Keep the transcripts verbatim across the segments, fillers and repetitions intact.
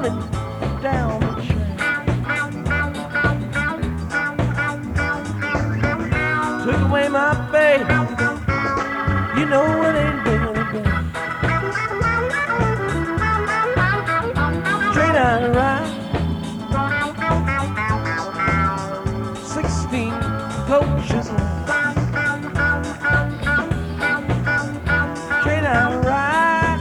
rolling down the track. Took away my faith, you know it ain't bringing it back. Straight out of ride, sixteen coaches long. Straight out of ride,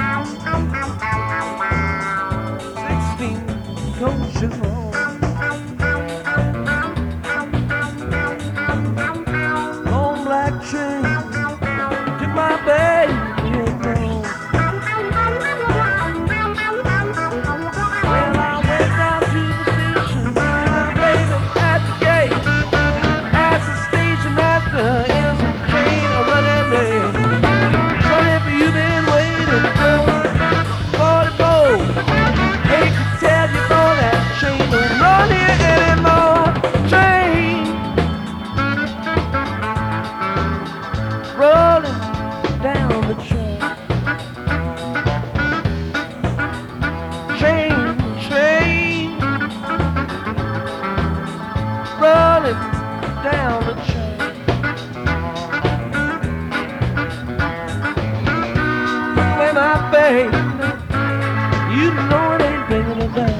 sixteen coaches long. Long black train took my baby home. Well, I went down to the station, my baby at the gate. Asked the station master, is the train a running late? Son, if you've been waiting for forty-four, hate to tell you, boy, that train don't run here anymore. Train rolling down the track. Train, train rolling down the track. Away my baby, you know it ain't bringing it back.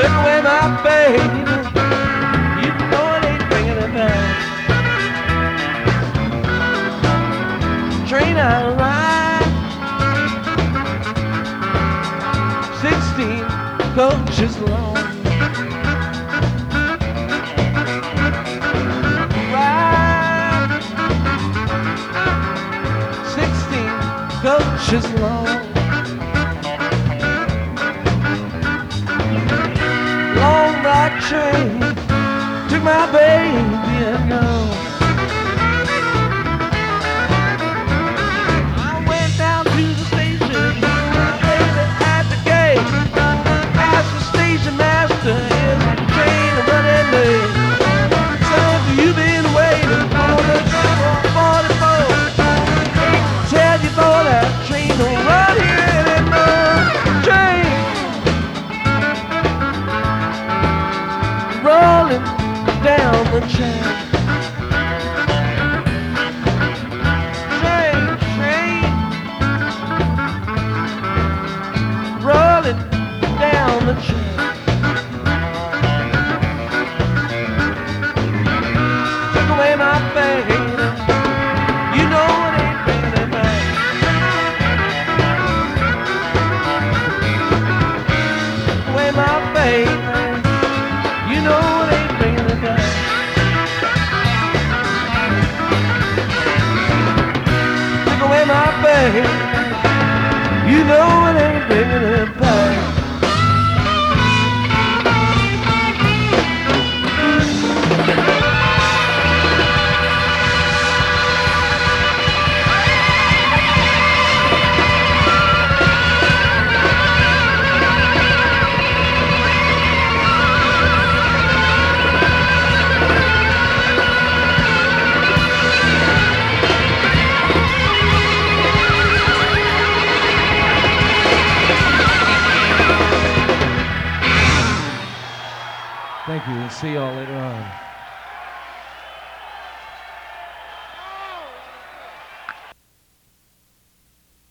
Took away my baby. You know it ain't bringing it back. Train I ride, sixteen coaches long. Ride, sixteen coaches long. Long that train took my baby and gone. I went down to the station, my baby at the gate. Asked the station master, is the train running late? Said, you been waiting for the forty-four. Said you thought that train don't run here anymore. Train rolling down the track. Train, train, rolling down the track. Took away my baby. You know it ain't bringing it back. Took away my baby. You know it ain't bringing it back. Took away my baby. You know it ain't bringing it back. Thank you, and see y'all later on.